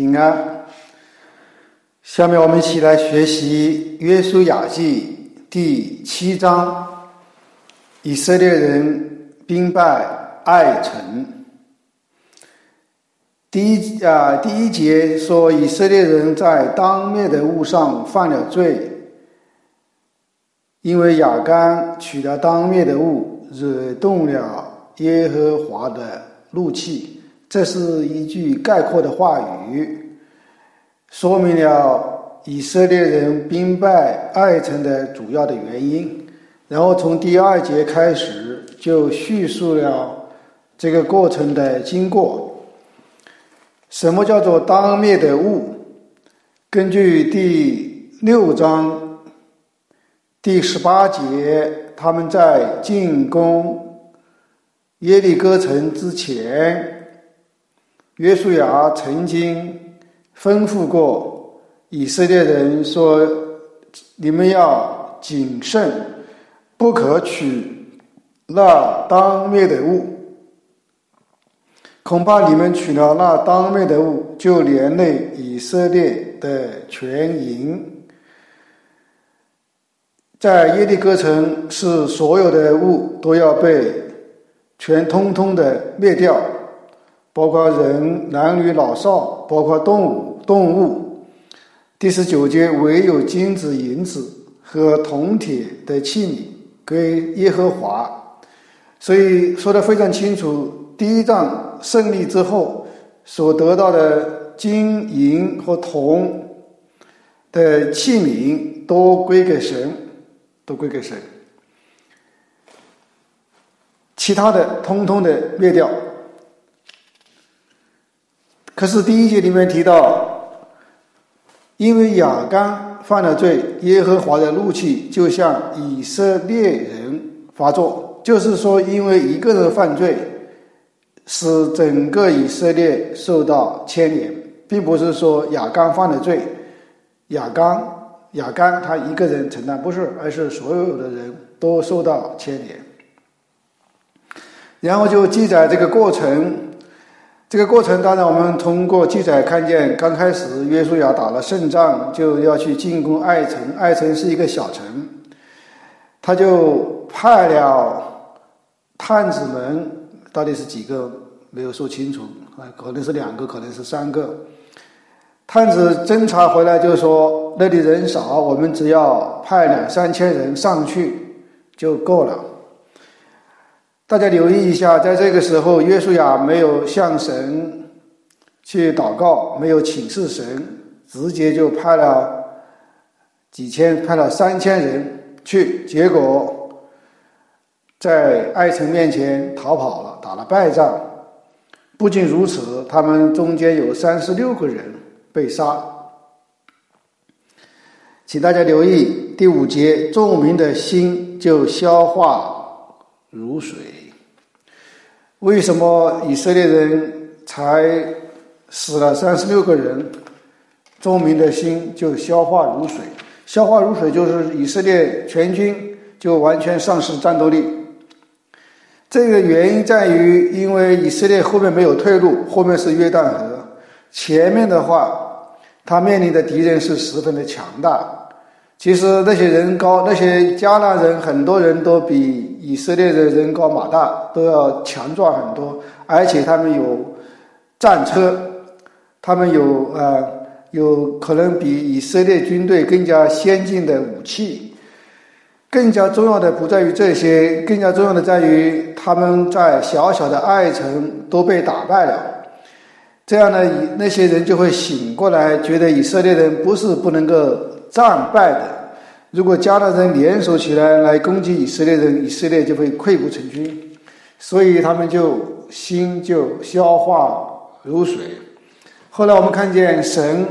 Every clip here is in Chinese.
平安。下面我们一起来学习约书亚记第7章，以色列人兵败爱城。第一节说，以色列人在当灭的物上犯了罪，因为亚干取了当灭的物，惹动了耶和华的怒气。这是一句概括的话语，说明了以色列人兵败爱城的主要的原因。然后从第2节开始就叙述了这个过程的经过。什么叫做当灭的物？根据第6章第18节，他们在进攻耶利哥城之前，约书亚曾经吩咐过以色列人说，你们要谨慎，不可取那当灭的物，恐怕你们取了那当灭的物，就连累以色列的全营。在耶利哥城是所有的物都要被全通通的灭掉，包括人、男女老少，包括动物。第19节，唯有金子、银子和铜铁的器皿归耶和华。所以说得非常清楚，第一仗胜利之后所得到的金银和铜的器皿都归给神，其他的通通的灭掉。可是第1节里面提到，因为亚干犯了罪，耶和华的怒气就向以色列人发作，就是说因为一个人犯罪使整个以色列受到牵连，并不是说亚干犯了罪，亚干他一个人承担，不是，而是所有的人都受到牵连。然后就记载这个过程，当然我们通过记载看见，刚开始约书亚打了胜仗，就要去进攻爱城。爱城是一个小城，他就派了探子们，到底是几个没有说清楚，可能是2个，可能是3个。探子侦查回来就说，那里人少，我们只要派2-3千人上去就够了。大家留意一下，在这个时候约书亚没有向神去祷告，没有请示神，直接就派了3000人去，结果在爱城面前逃跑了，打了败仗。不仅如此，他们中间有36个人被杀。请大家留意第5节，众民的心就消化如水。为什么以色列人才死了36个人，众民的心就消化如水？消化如水就是以色列全军就完全丧失战斗力。这个原因在于，因为以色列后面没有退路，后面是约旦河，前面的话他面临的敌人是十分的强大。其实那些迦南人很多人都比以色列的人高马大，都要强壮很多，而且他们有战车，他们有可能比以色列军队更加先进的武器。更加重要的不在于这些，更加重要的在于他们在小小的爱城都被打败了。这样呢，那些人就会醒过来，觉得以色列人不是不能够战败的，如果迦南人联手起来攻击以色列人，以色列就会溃不成军，所以他们心就消化如水。后来我们看见神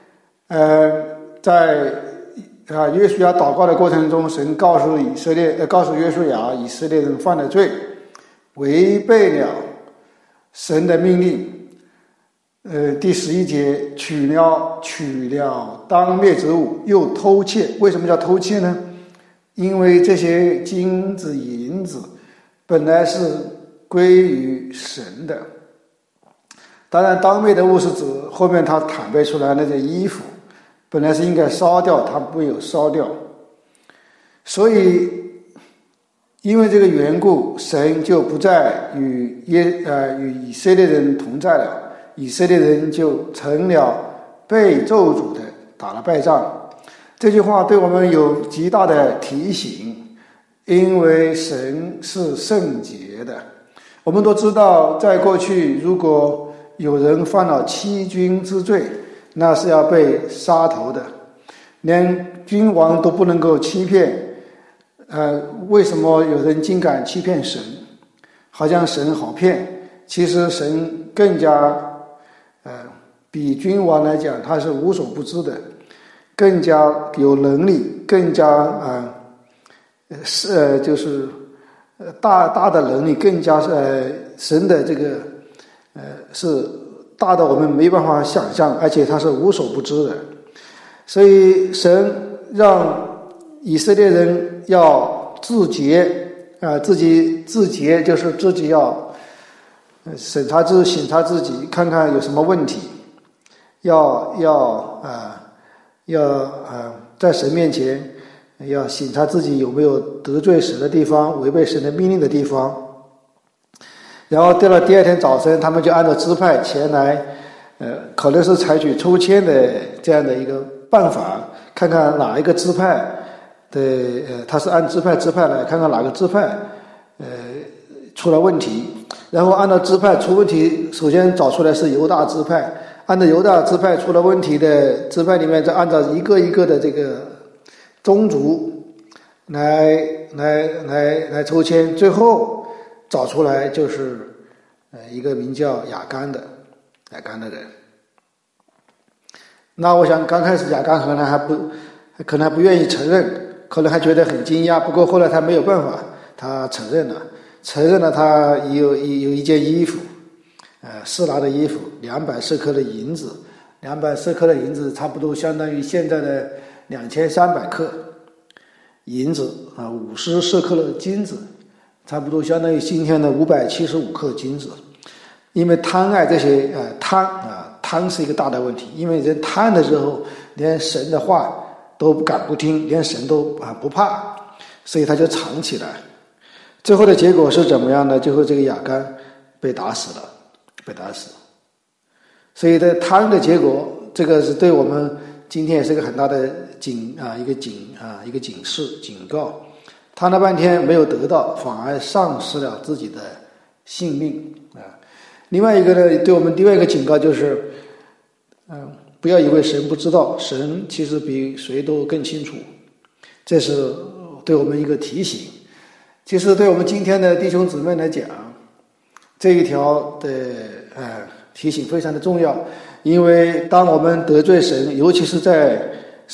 在约书亚祷告的过程中，神告诉约书亚，以色列人犯了罪，违背了神的命令。第11节，取了当灭之物，又偷窃。为什么叫偷窃呢？因为这些金子银子本来是归于神的， 当然当灭的物是指后面他坦白出来那件衣服本来是应该烧掉，他没有烧掉，所以因为这个缘故，神就不再与以色列人同在了，以色列人就成了被咒诅的，打了败仗。这句话对我们有极大的提醒，因为神是圣洁的。我们都知道，在过去如果有人犯了欺君之罪，那是要被杀头的，连君王都不能够欺骗。为什么有人竟敢欺骗神？好像神好骗，其实神更加比君王来讲，他是无所不知的，更加有能力，更加就是大的能力，更加神的这个是大的我们没办法想象，而且他是无所不知的。所以神让以色列人要自洁自己自洁，就是自己要审查自己，看看有什么问题，要在神面前要审查自己有没有得罪神的地方，违背神的命令的地方。然后到了第二天早晨，他们就按照支派前来，可能是采取抽签的这样的一个办法，看看哪一个支派的他是按支派来看看哪个支派出了问题，然后按照支派出问题，首先找出来是犹大支派，按照犹大支派出了问题的支派里面，再按照一个一个的这个宗族来抽签，最后找出来就是一个名叫亚干的人。那我想刚开始亚干可能还不愿意承认，可能还觉得很惊讶，不过后来他没有办法，他承认了他有一件衣服，示拿的衣服，200舍客的银子，200舍客的银子差不多相当于现在的2300克银子50舍客的金子，差不多相当于今天的575克金子。因为贪爱这些贪是一个大的问题，因为人贪的时候，连神的话都不听，连神都不怕，所以他就藏起来。最后的结果是怎么样呢？最后这个亚干被打死了。所以的贪的结果，这个是对我们今天也是一个很大的一个警示警告。贪了半天没有得到，反而丧失了自己的性命另外一个呢，对我们另外一个警告就是不要以为神不知道，神其实比谁都更清楚，这是对我们一个提醒。其实对我们今天的弟兄姊妹来讲，这一条的提醒非常的重要，因为当我们得罪神，尤其是在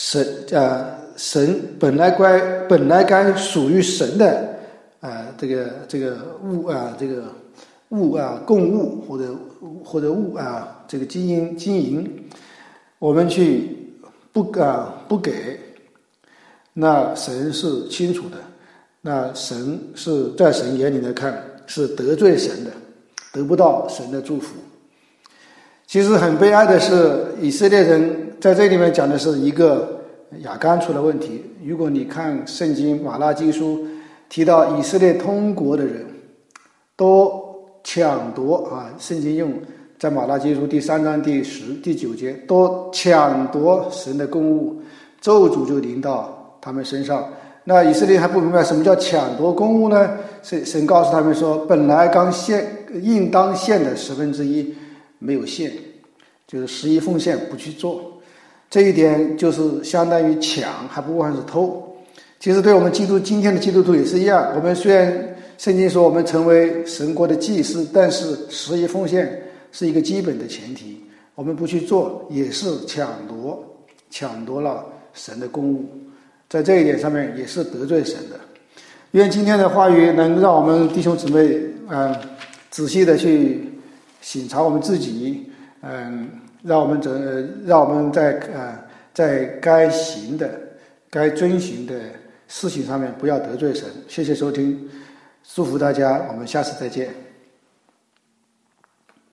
神本来该属于神的这个物供物或者物这个经营，我们去不给，那神是清楚的，那神是在神眼里来看是得罪神的，得不到神的祝福。其实很悲哀的是，以色列人在这里面讲的是一个亚干出了问题。如果你看圣经马拉基书提到以色列通国的人都抢夺圣经用在马拉基书第3章第10、第9节都抢夺神的公物，咒诅就临到他们身上。那以色列还不明白什么叫抢夺公物呢？神告诉他们说，本来应当献的1/10没有献，就是11奉献不去做，这一点就是相当于抢，还不光是偷。其实对我们今天的基督徒也是一样，我们虽然圣经说我们成为神国的祭司，但是11奉献是一个基本的前提，我们不去做也是抢夺了神的公物，在这一点上面也是得罪神的。愿今天的话语能让我们弟兄姊妹仔细的去省察我们自己，让我们在该行的该遵行的事情上面不要得罪神。谢谢收听，祝福大家，我们下次再见。